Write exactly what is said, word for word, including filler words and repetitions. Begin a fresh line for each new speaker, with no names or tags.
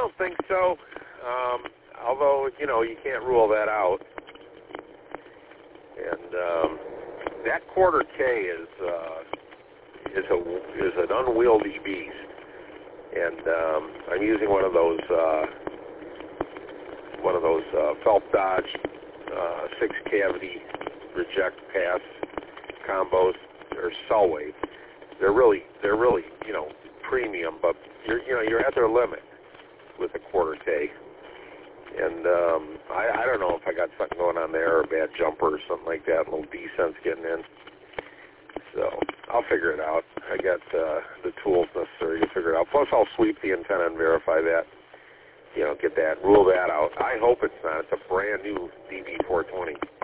don't think so. Um, although, you know, you can't rule that out. And um, that quarter K is uh, is a is an unwieldy beast. And um, I'm using one of those uh, one of those uh, Phelps Dodge uh, six cavity reject pass combos or Selway. They're really they're really you know premium, but you're you know you're at their limit with a quarter K. And um, I, I don't know if I got something going on there or a bad jumper or something like that. A little descent's getting in. So I'll figure it out. I got uh, the tools necessary to figure it out. Plus I'll sweep the antenna and verify that. You know, get that, rule that out. I hope it's not. It's a brand new D B four twenty.